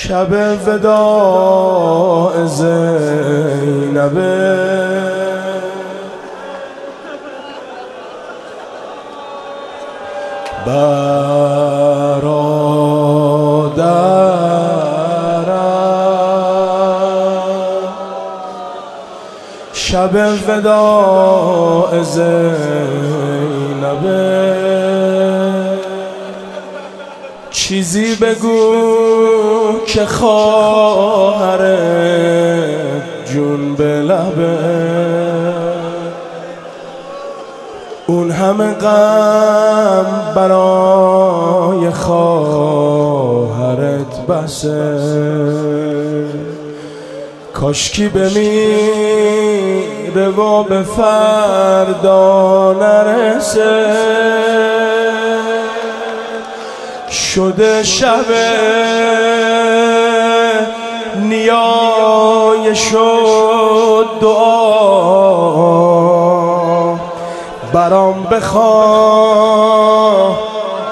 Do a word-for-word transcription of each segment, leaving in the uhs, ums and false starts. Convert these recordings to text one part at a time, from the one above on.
شب وداع زینب برادرم، شب وداع زینب. چیزی بگو که خواهر جون به لبه، اون همه غم برای خواهرت بسه. کاشکی بمیره و به فردا نرسه، شده شب نیای شد دعا، برام بخواه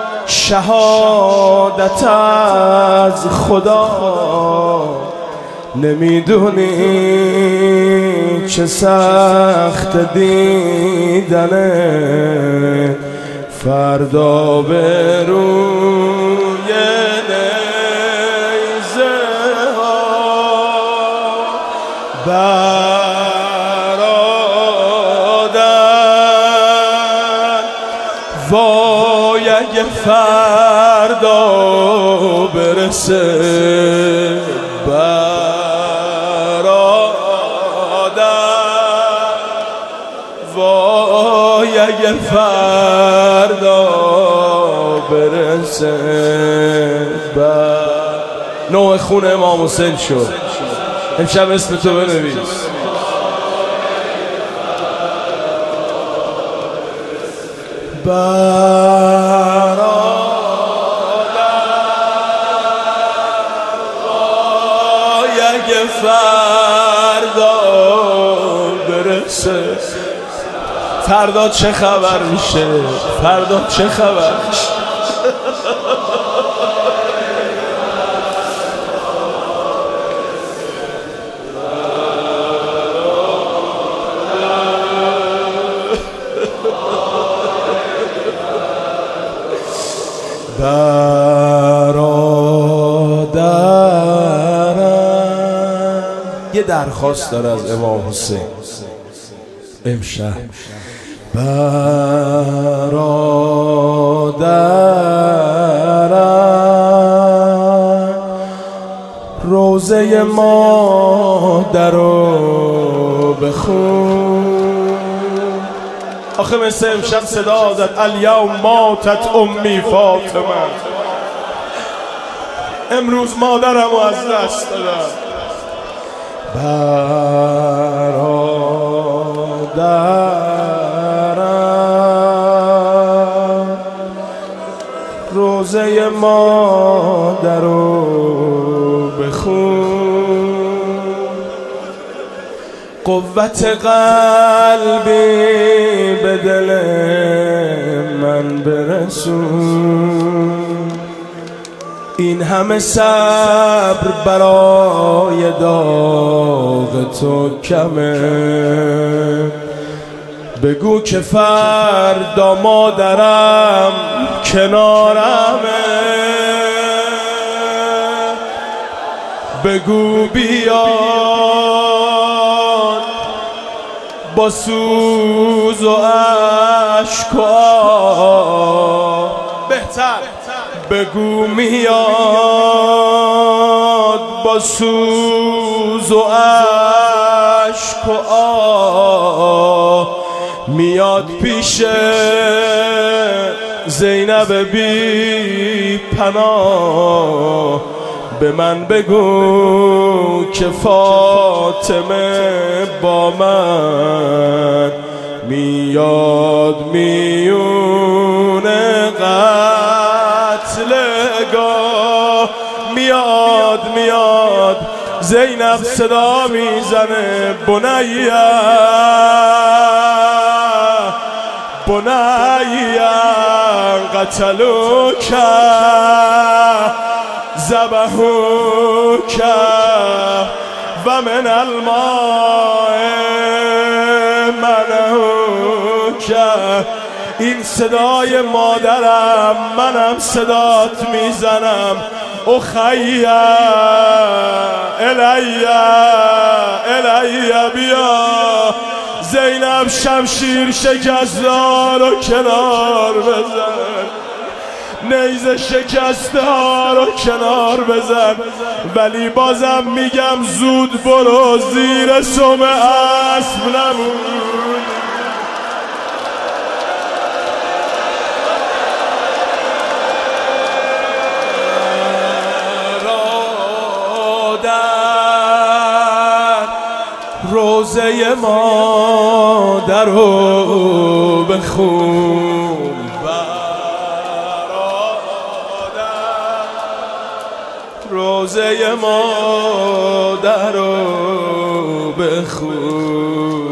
شهادت از خدا. نمیدونی چه سخت دیدنه فردا به روی نیزه ها. برادر وای اگه فردا برسه، برادر وای اگه فردا برسه. نوع خون امام حسین شد. امشب اسم تو بنویس. برادر وای اگه فردا برسه. فردا چه خبر میشه؟ فردا چه خبر میشه؟ برادرم یه درخواست داره از امام حسین امشب. برادرم روزه مادر رو بخون. آخه مثل امشب صدا زد الیوم ماتت امی فاطمه، امروز مادرم رو از دست دادم. برادرم روزه مادر رو بخون. قوت قلبی به دل من برسون. این همه صبر برای داغ تو کمه. بگو که فردا مادرم کنارمه. بگو بیاد با سوز و عشق و آه. بهتر بگو میاد با سوز و عشق و آه. میاد پیش زینب بی پناه. به من بگو که فاطمه با من میاد میون قتلگاه. میاد میاد زینب صدا میزنه بنیه بنیه قتلوکه ذبحوک و من الماء منعوک. این صدای مادرم، منم صدات میزنم. اخی الی الی بیا. زینب شمشیر شکست‌ها رو کنار بزن، نیزه شکسته ها رو کنار بزن، ولی بازم میگم زود برو، زیر سم اسب نمون. روزه مادر رو بخون روزه مادر رو بخون.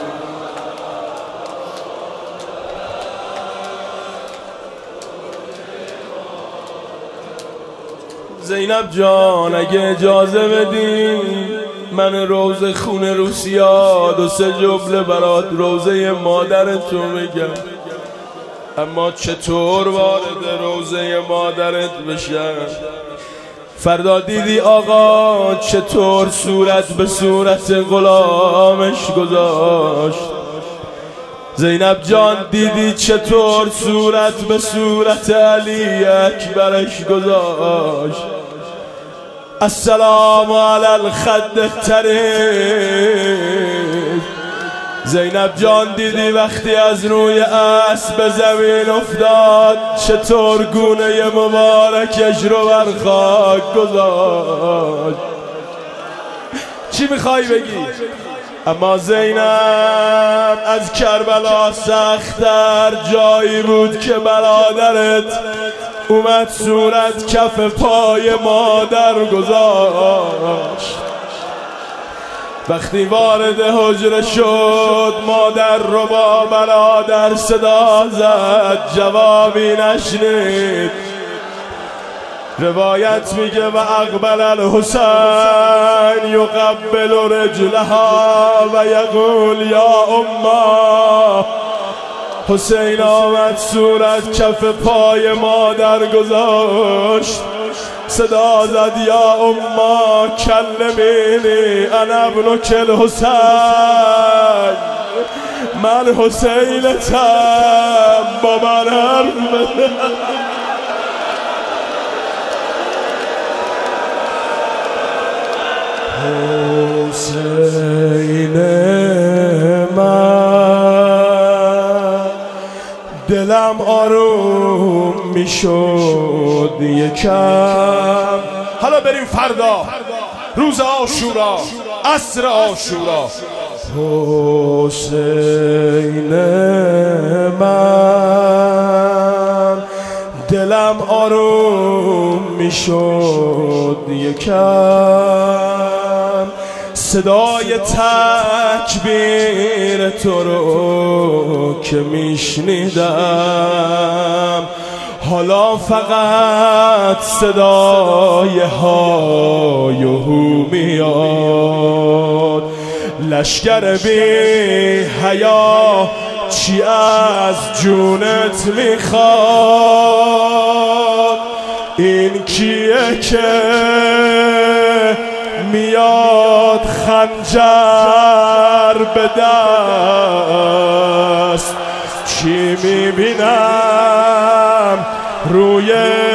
زینب جان اگه اجازه بدی من روزه خون روسیا دو سه جمله برات روزه مادرتو میگم، اما چطور وارد روزه مادرت بشم. فردا دیدی آقا چطور صورت به صورت غلامش گذاشت. زینب جان دیدی چطور صورت به صورت علی اکبرش گذاشت. السلام علی الخد الطریف. زینب جان دیدی وقتی از روی اسب به زمین افتاد چطور گونه مبارکش رو بر خاک گذاشت. چی میخوای بگی؟ اما زینب از کربلا سخت‌تر جایی بود که برادرت اومد صورت کف پای مادر گذاشت. وقتی وارد حجره شد مادر رو با برادر صدا زد، جوابی نشنید. روایت میگه و اقبل الحسین یقبل رجلها و یقول یا اما. حسین آمد صورت کف پای مادر گذاشت، صدا زد یا اما کلمینی انا ابنک الحسین. من حسینتم، با من حرف بزن. حسین من دلم آروم میشد یکم. حالا بریم فردا روز عاشورا، عصر عاشورا. حسین من دلم آروم میشد یکم. صدای تکبیر تو رو که میشنیدم، حالا فقط صدای های و هو میاد. لشکر بی حیا چی از جونت میخواد؟ این کیه که میاد خنجر به دست؟ چی میبینم روی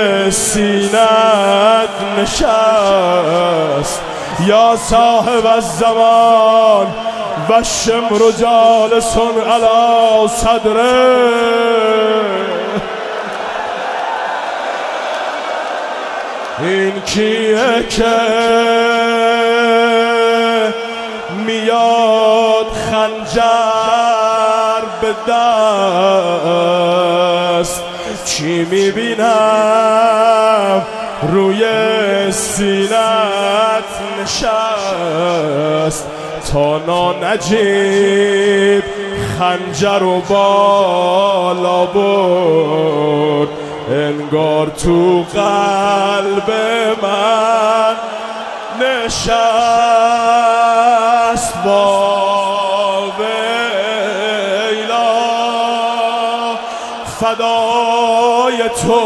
سینت نشست؟ یا صاحب الزمان و الشمر جالس علی صدره. این کیه که میاد خنجر به دست؟ چی میبینم روی سینت نشست؟ تا نجیب خنجر و بالا برد، انگار تو قلب من نشست با ویلا فدای تو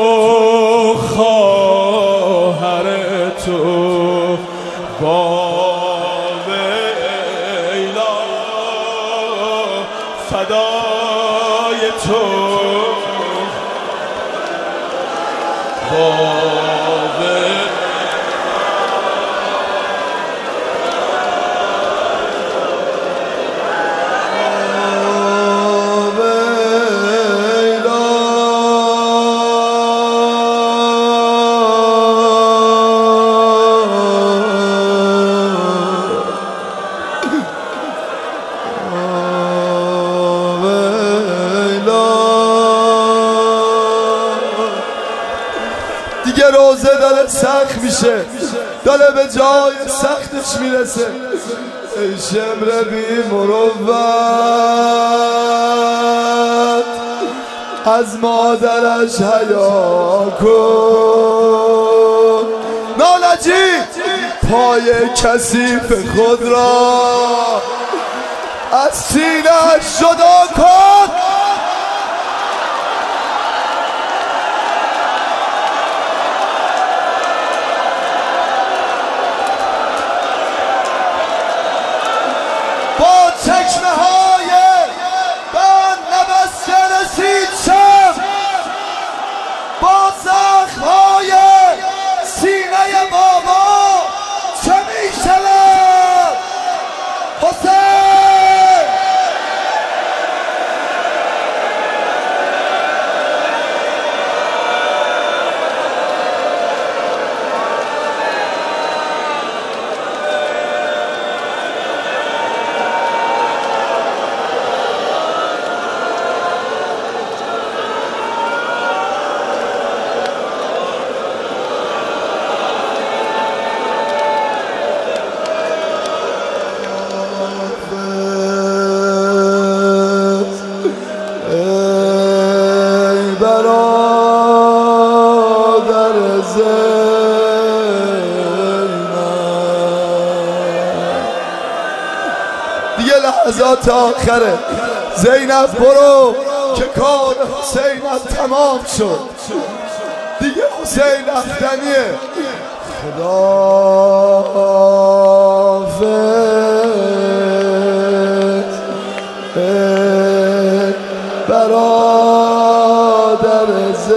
خواهر تو با ویلا فدای تو با ویلا دیگه روزه داره سخت میشه، داره به جای سختش میرسه. ای شمر بی مروت از مادرش حیا کن. نالجی پای کثیف خود را از سینه‌اش جدا کن. با چشمه های بند نبسته رسید شب، با زخم های سینه بابا چه می شود حسین؟ برادر زینب دیگه لحظات آخره. زینب برو که کار حسینم تمام شد، دیگه حسین رفتنیه. خداحافظ برادر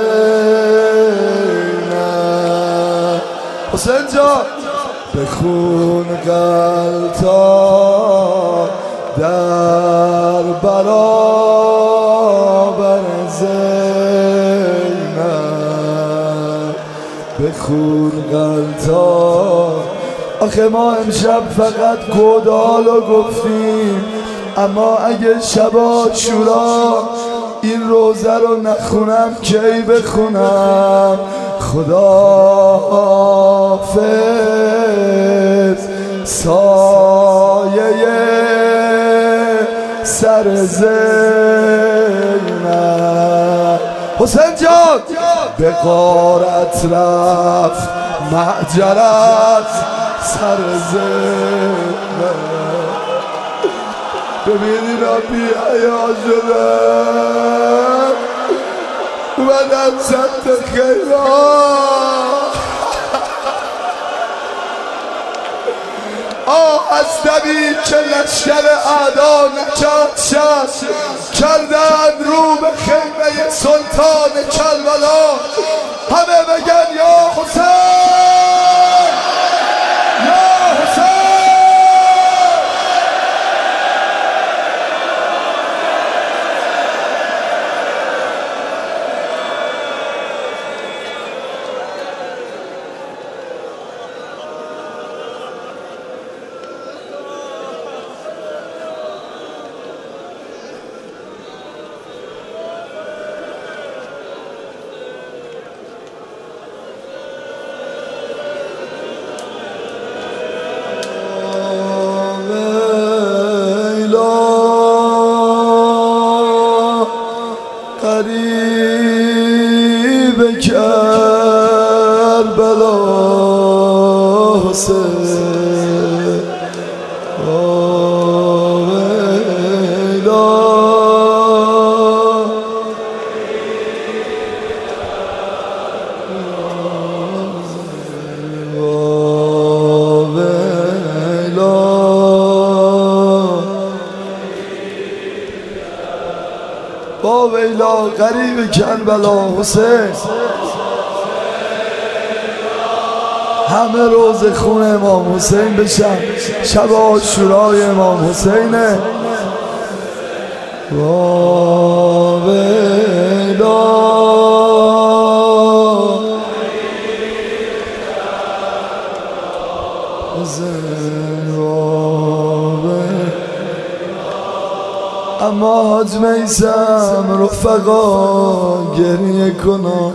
زینب. حسین جان بخون غلطان در برابر زینب، بخون غلطان. آخه ما امشب فقط گودالو گفتیم، اما اگه شب شورا این روزه رو نخونم کی بخونم؟ خداحافظ سایه سر زینب. حسین جان به غارت رفت معجرت سر زینب. ببینی را بی حیا شدن اومدن سمت خیران. آه از دمی که لشکر اعدا نکرد شد، کردن رو به خیمه سلطان کربلا. همه بگن یا حسین یا حسین. با ویلا غریب کربلا حسین همه روز خون امام حسین بشن شب عاشورای امام حسینه با ویلا اما حاج میسم رفقا گریه کنا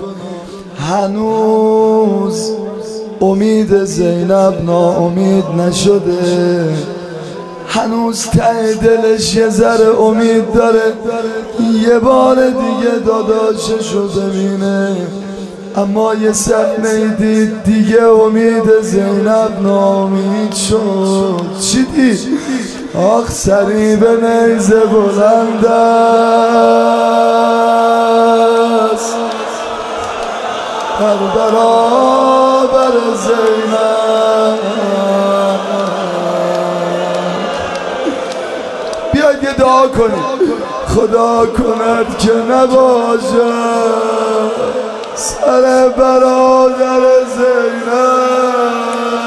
هنوز امید زینب ناامید نشده هنوز ته دلش یه ذره امید داره یه بار دیگه داداششو ببینه اما یه صحنه دید دیگه امید زینب ناامید شد چی دید؟ آخ سری به نیزه بلند است بر برابر زینب بیاید یه دعا کنید خدا کند که نباشه سر برادر زینب